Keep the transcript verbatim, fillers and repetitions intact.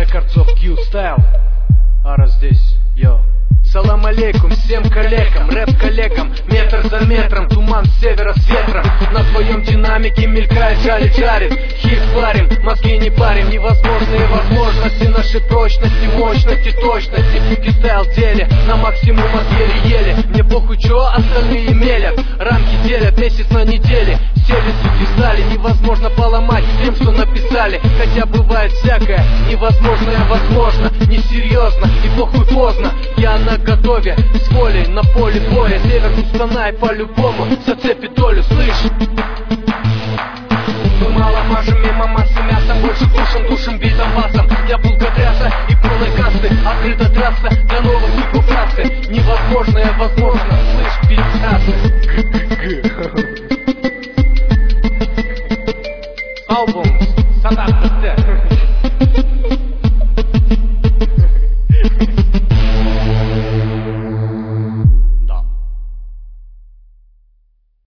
Records of Q-Style. Ара здесь, йо. Салам алейкум всем коллегам, рэп-коллегам. Метр за метром, туман с севера с ветром. На твоем динамике мелькает, жалит, жарит. Хит варим, мозги не парим. Невозможные возможности, нашей прочности, мощности, точности. Q-Style в деле, на максимум от еле-еле. Мне похуй, чё остальные мелят. Рамки делят, месяц на неделе. Селятся в стали, невозможно поломать тем, что написали. Хотя бывает всякое, невозможное возможно. Несерьезно и похуй поздно. Я на готове, с волей на поле боя. Север Кустанай по-любому зацепит долю, слышь. Мы мало мажем, мимо массы мясом. Больше душим, душим битом басом. Я булка тряса и полной касты. Открыта трасса для новых хип-хоп. Невозможное возможно, слышь, пиздасы.